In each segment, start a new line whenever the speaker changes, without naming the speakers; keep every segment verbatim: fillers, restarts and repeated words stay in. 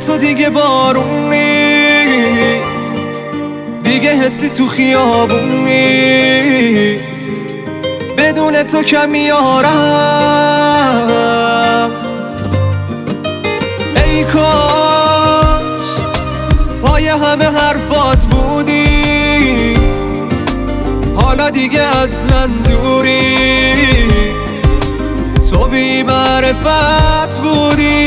تو دیگه بارون نیست، دیگه حسی تو خیابون نیست، بدون تو کمیارم. ای کاش پای همه حرفات بودی، حالا دیگه از من دوری، تو بی معرفت بودی.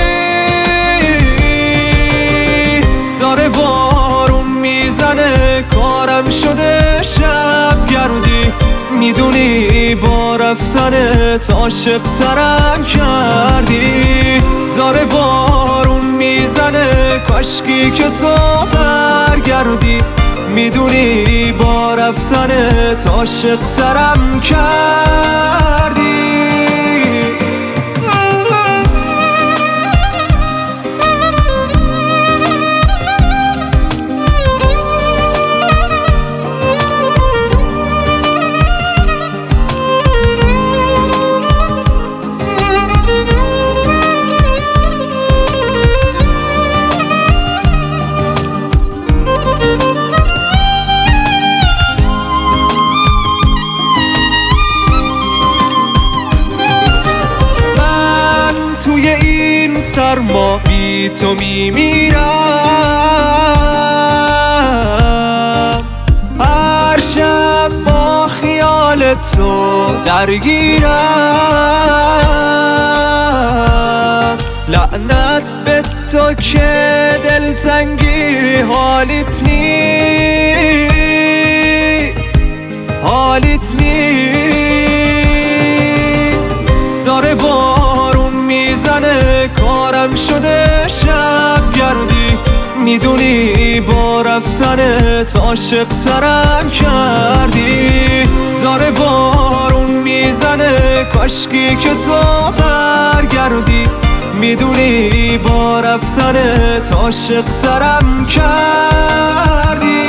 داره بارون میزنه، کارم شده شب گردی، میدونی با رفتنت عاشق ترم کردی. داره بارون میزنه، کاشکی که تو برگردی، میدونی با رفتنت عاشق ترم کردی. توی این سرما بی تو میمیرم، هر شب با خیال تو درگیرم. لعنت به تو که دلتنگی حالیت نیست، حالیت نیست. داره بارون میزنه، کارم شده شب گردی، میدونی با رفتنت عاشق ترم کردی. داره بارون میزنه، کاشکی که تو برگردی، میدونی با رفتنت عاشق ترم کردی.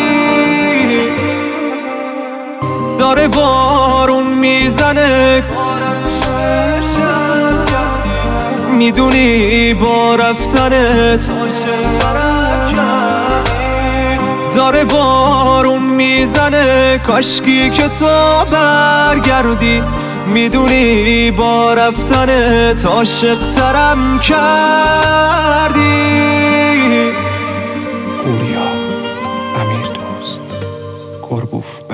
داره بارون میزنه، کارم شده شب گردی، میدونی با رفتنت عاشق ترم کردی. داره بارون میزنه، کاشکی که تو برگردی، میدونی با رفتنت عاشق ترم کردی.
پوریا، امیر دوست، گربوف.